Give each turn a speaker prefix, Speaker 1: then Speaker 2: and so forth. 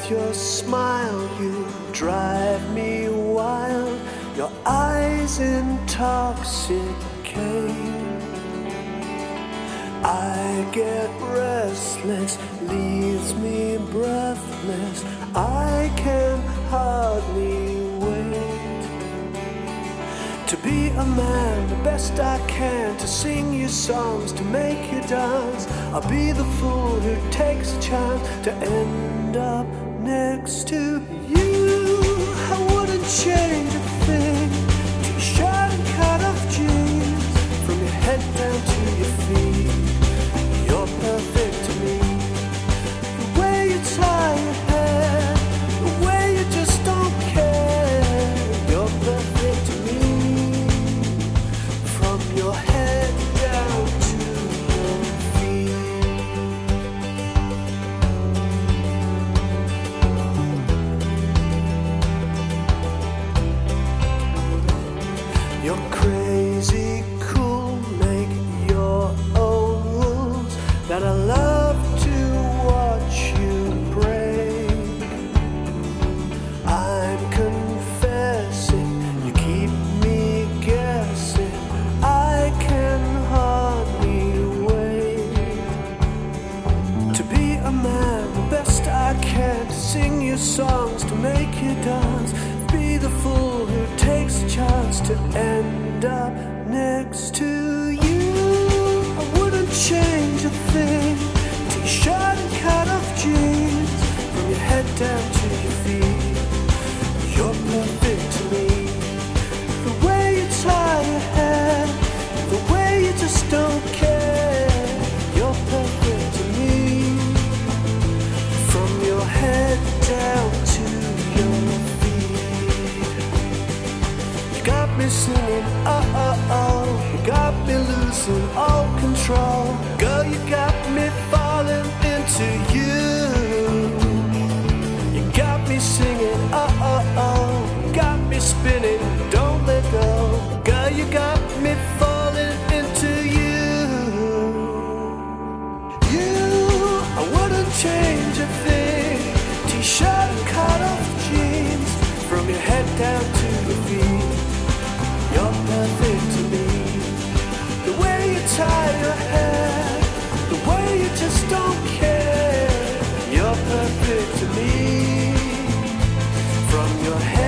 Speaker 1: your smile, you drive me wild. Your eyes intoxicate. I get restless, leaves me breathless. I can hardly wait to be a man, the best I can, to sing you songs, to make you dance. I'll be the fool who takes a chance to end up next to you. I wouldn't change a thing. T-shirt and cut-off jeans, from your head down to your feet. You're perfect to me. The way you tie your hair, the way you just don't care. You're perfect to me. From your head down to your feet. You're crazy cool, make your own rules that I love to watch you break. I'm confessing, you keep me guessing. I can hardly wait to be a man, the best I can, to sing you songs, to make you dance. Be the fool who takes a chance to end up next to you. I wouldn't change a thing. T-shirt and cut-off jeans, from your head down to your feet. You're perfect to me. The way you tie your hair, the way you just don't care. You're perfect to me. From your head down to your feet. You got me singing, oh, oh, oh. You got me losing all control. Girl, you got me falling into you. You got me singing, oh, oh, oh. You got me spinning, don't let go. Girl, you got me falling into you. You, I wouldn't change a thing. T-shirt and cut-off jeans, from your head down to your feet. You're perfect to me. The way you tie your hair, the way you just don't care. You're perfect to me. From your head